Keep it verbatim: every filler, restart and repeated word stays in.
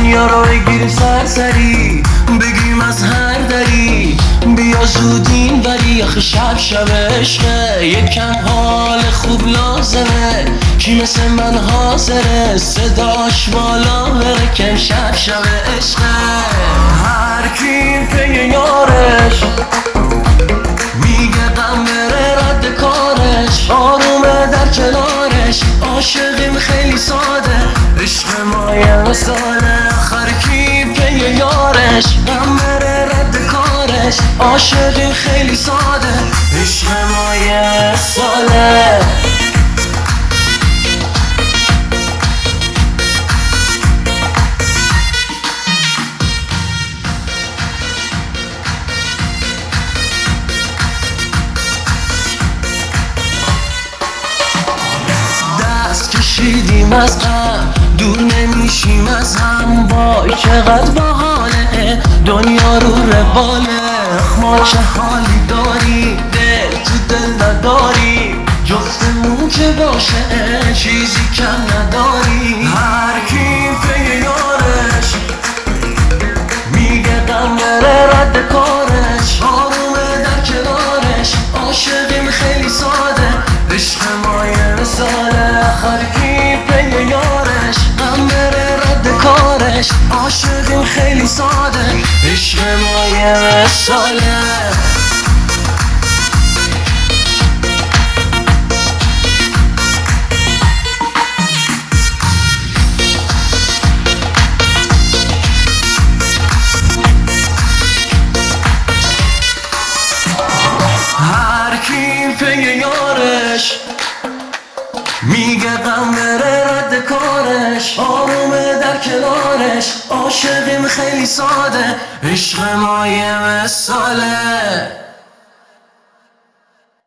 دنیا رو بگیریم سرسری، بگیم از هر دری بیا زودین ولی آخه شب شب عشقه، یکم حال خوب لازمه، کی مثل من حاضره صداش بالا بره کم شب شب عشقه. هر کی پی یارش میگه غم بره رد کارش، آرومه در کنارش، عاشقیم خیلی ساده، عشق ما یه مثاله. آخر کی پی یارش غم بره رد کارش، عاشقیم خیلی ساده، عشق ما یه مثاله. کشیدیم از غم دور نمیشیم از هم، وای چقدر باحاله دنیا رو رواله. ما چه حالی داری دل تو دل نداری، جفتمون که باشه چیزی کم نداری. هر کی پی یارش میگه غم بره رد کارش، آرومه در کنارش، عاشقیم خیلی ساده، عشق ما یه مثاله. آخر کی پی یارش غم بره رد کارش، عاشقیم خیلی ساده، عشق ما یه مثاله. هر کی پی یارش میگه غم بره رد کارش، آرومه در کنارش، عاشقیم خیلی ساده، عشق ما یه مثاله.